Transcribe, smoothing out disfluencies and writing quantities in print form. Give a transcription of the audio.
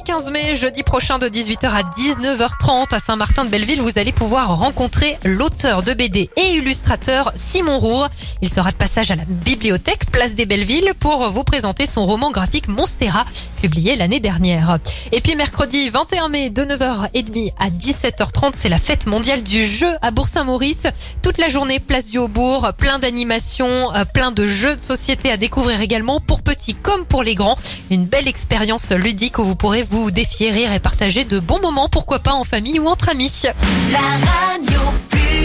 15 mai, jeudi prochain de 18h à 19h30 à Saint-Martin-de-Belleville, vous allez pouvoir rencontrer l'auteur de BD et illustrateur Simon Roure. Il sera de passage à la bibliothèque Place des Bellevilles pour vous présenter son roman graphique Monstera, publié l'année dernière. Et puis mercredi 21 mai de 9h30 à 17h30, c'est la fête mondiale du jeu à Bourg-Saint-Maurice. Toute la journée, place du Haut-Bourg, plein d'animations, plein de jeux de société à découvrir également pour petits comme pour les grands. Une belle expérience ludique où vous pourrez vous défier, rire et partager de bons moments, pourquoi pas en famille ou entre amis. La radio.